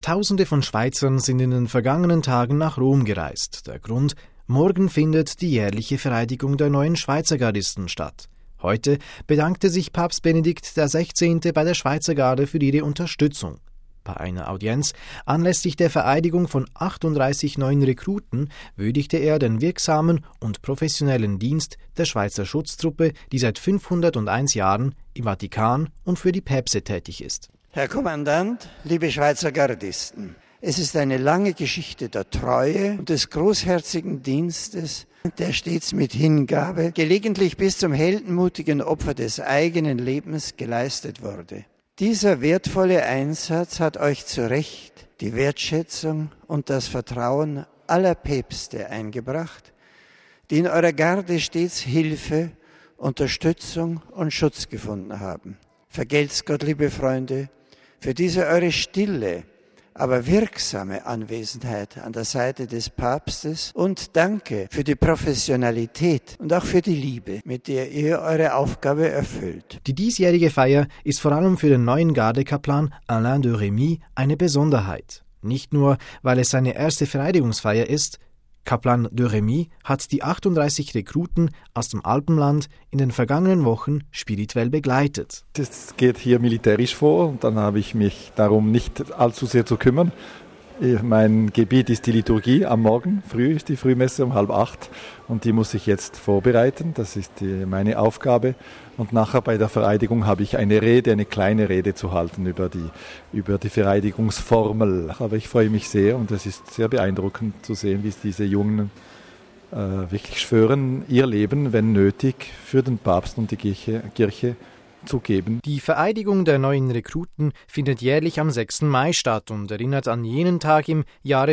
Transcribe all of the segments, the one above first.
Tausende von Schweizern sind in den vergangenen Tagen nach Rom gereist. Der Grund: morgen findet die jährliche Vereidigung der neuen Schweizer Gardisten statt. Heute bedankte sich Papst Benedikt XVI. Bei der Schweizer Garde für ihre Unterstützung. Bei einer Audienz anlässlich der Vereidigung von 38 neuen Rekruten würdigte er den wirksamen und professionellen Dienst der Schweizer Schutztruppe, die seit 501 Jahren im Vatikan und für die Päpste tätig ist. Herr Kommandant, liebe Schweizer Gardisten, es ist eine lange Geschichte der Treue und des großherzigen Dienstes, der stets mit Hingabe, gelegentlich bis zum heldenmutigen Opfer des eigenen Lebens geleistet wurde. Dieser wertvolle Einsatz hat euch zu Recht die Wertschätzung und das Vertrauen aller Päpste eingebracht, die in eurer Garde stets Hilfe, Unterstützung und Schutz gefunden haben. Vergelt's Gott, liebe Freunde, für diese eure stille, aber wirksame Anwesenheit an der Seite des Papstes und danke für die Professionalität und auch für die Liebe, mit der ihr eure Aufgabe erfüllt. Die diesjährige Feier ist vor allem für den neuen Gardekaplan Alain de Rémy eine Besonderheit. Nicht nur, weil es seine erste Vereidigungsfeier ist. Kaplan de Rémy hat die 38 Rekruten aus dem Alpenland in den vergangenen Wochen spirituell begleitet. Es geht hier militärisch vor und dann habe ich mich darum nicht allzu sehr zu kümmern. Mein Gebiet ist die Liturgie am Morgen, früh ist die Frühmesse um 7:30 und die muss ich jetzt vorbereiten, das ist meine Aufgabe. Und nachher bei der Vereidigung habe ich eine kleine Rede zu halten über die Vereidigungsformel. Aber ich freue mich sehr und es ist sehr beeindruckend zu sehen, wie diese Jungen wirklich schwören, ihr Leben, wenn nötig, für den Papst und die Kirche zu geben. Die Vereidigung der neuen Rekruten findet jährlich am 6. Mai statt und erinnert an jenen Tag im Jahre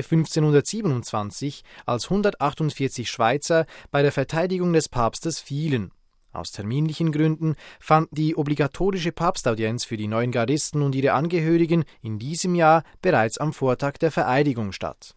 1527, als 148 Schweizer bei der Verteidigung des Papstes fielen. Aus terminlichen Gründen fand die obligatorische Papstaudienz für die neuen Gardisten und ihre Angehörigen in diesem Jahr bereits am Vortag der Vereidigung statt.